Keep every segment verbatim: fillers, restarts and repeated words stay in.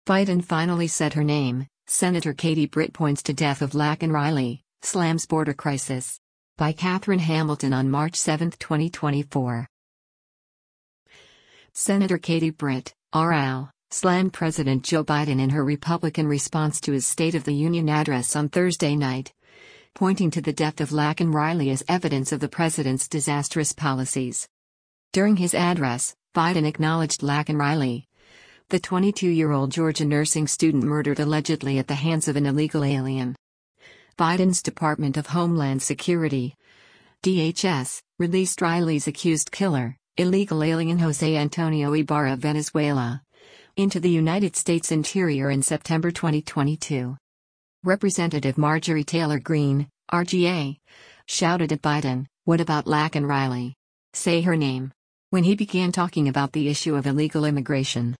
Biden finally said her name. Senator Katie Britt points to death of Laken Riley, slams border crisis. By Catherine Hamilton on March seventh, twenty twenty-four. Senator Katie Britt, R L, slammed President Joe Biden in her Republican response to his State of the Union address on Thursday night, pointing to the death of Laken Riley as evidence of the president's disastrous policies. During his address, Biden acknowledged Laken Riley, the twenty-two-year-old Georgia nursing student murdered allegedly at the hands of an illegal alien. Biden's Department of Homeland Security, D H S, released Riley's accused killer, illegal alien Jose Antonio Ibarra of Venezuela, into the United States Interior in September twenty twenty-two. Representative Marjorie Taylor Greene, R G A, shouted at Biden, "What about Laken Riley? Say her name," when he began talking about the issue of illegal immigration.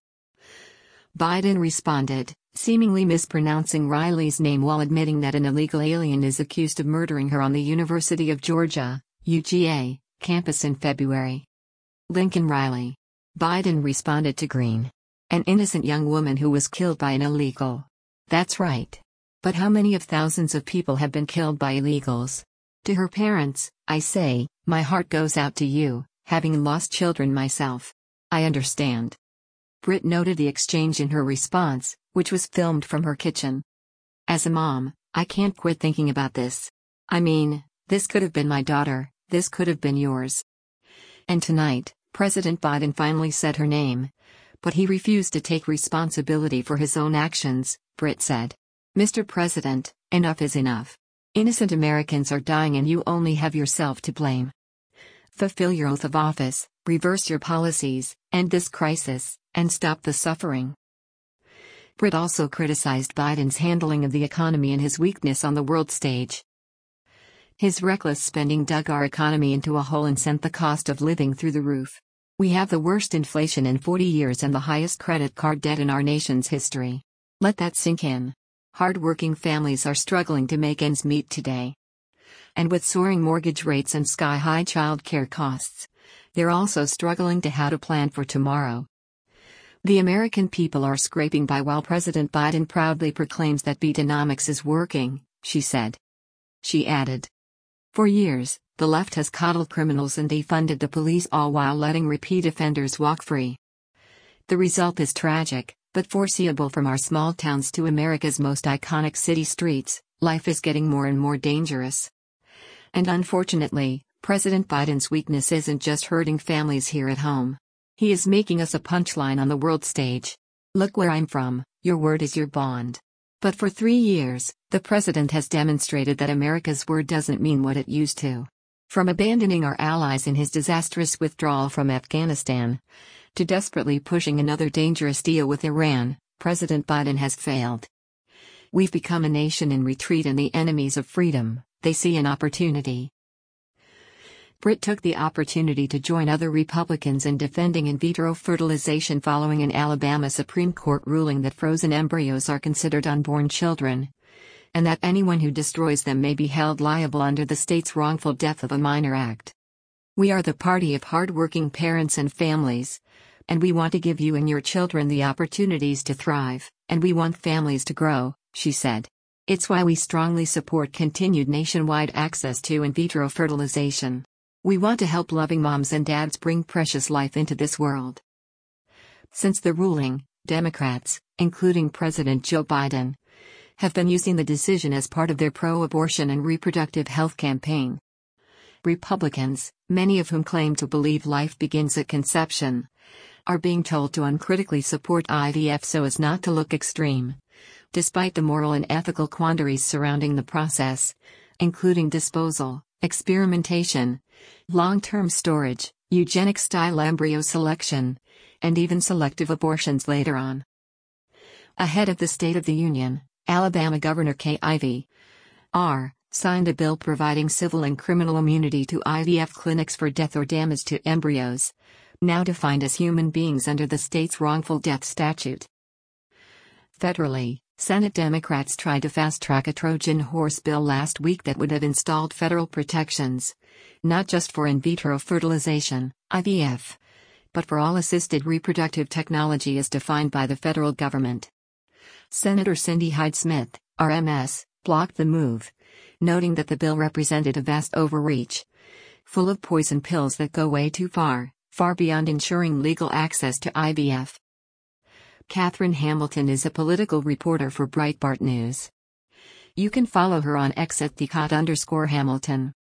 Biden responded, seemingly mispronouncing Riley's name while admitting that an illegal alien is accused of murdering her on the University of Georgia, U G A, campus in February. Lincoln Riley. Biden responded to Greene. An innocent young woman who was killed by an illegal. That's right. But how many of thousands of people have been killed by illegals? To her parents, I say, my heart goes out to you, having lost children myself. I understand. Britt noted the exchange in her response, which was filmed from her kitchen. As a mom, I can't quit thinking about this. I mean, this could have been my daughter, this could have been yours. And tonight, President Biden finally said her name. But he refused to take responsibility for his own actions, Britt said. Mister President, enough is enough. Innocent Americans are dying and you only have yourself to blame. Fulfill your oath of office, reverse your policies, end this crisis, and stop the suffering. Britt also criticized Biden's handling of the economy and his weakness on the world stage. His reckless spending dug our economy into a hole and sent the cost of living through the roof. We have the worst inflation in forty years and the highest credit card debt in our nation's history. Let that sink in. Hard-working families are struggling to make ends meet today. And with soaring mortgage rates and sky-high child care costs, they're also struggling to how to plan for tomorrow. The American people are scraping by while President Biden proudly proclaims that Bidenomics is working, she said. She added. For years, the left has coddled criminals and defunded the police, all while letting repeat offenders walk free. The result is tragic, but foreseeable. From our small towns to America's most iconic city streets, life is getting more and more dangerous. And unfortunately, President Biden's weakness isn't just hurting families here at home. He is making us a punchline on the world stage. Look where I'm from, your word is your bond. But for three years, the president has demonstrated that America's word doesn't mean what it used to. From abandoning our allies in his disastrous withdrawal from Afghanistan, to desperately pushing another dangerous deal with Iran, President Biden has failed. We've become a nation in retreat, and the enemies of freedom, they see an opportunity. Britt took the opportunity to join other Republicans in defending in vitro fertilization following an Alabama Supreme Court ruling that frozen embryos are considered unborn children, and that anyone who destroys them may be held liable under the state's Wrongful Death of a Minor Act. We are the party of hard-working parents and families, and we want to give you and your children the opportunities to thrive, and we want families to grow, she said. It's why we strongly support continued nationwide access to in vitro fertilization. We want to help loving moms and dads bring precious life into this world. Since the ruling, Democrats, including President Joe Biden, have been using the decision as part of their pro-abortion and reproductive health campaign. Republicans, many of whom claim to believe life begins at conception, are being told to uncritically support I V F so as not to look extreme, despite the moral and ethical quandaries surrounding the process, including disposal, experimentation, long-term storage, eugenic-style embryo selection, and even selective abortions later on. Ahead of the State of the Union, Alabama Governor Kay Ivey R. signed a bill providing civil and criminal immunity to I V F clinics for death or damage to embryos, now defined as human beings under the state's wrongful death statute. Federally, Senate Democrats tried to fast-track a Trojan horse bill last week that would have installed federal protections, not just for in vitro fertilization, I V F, but for all assisted reproductive technology as defined by the federal government. Senator Cindy Hyde-Smith, R M S, blocked the move, noting that the bill represented a vast overreach, full of poison pills that go way too far, far beyond ensuring legal access to I V F. Catherine Hamilton is a political reporter for Breitbart News. You can follow her on X at thecot underscore Hamilton.